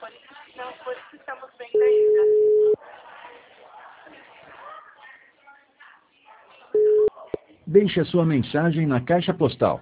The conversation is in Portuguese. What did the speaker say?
Não, por isso estamos bem ainda. Deixe a sua mensagem na caixa postal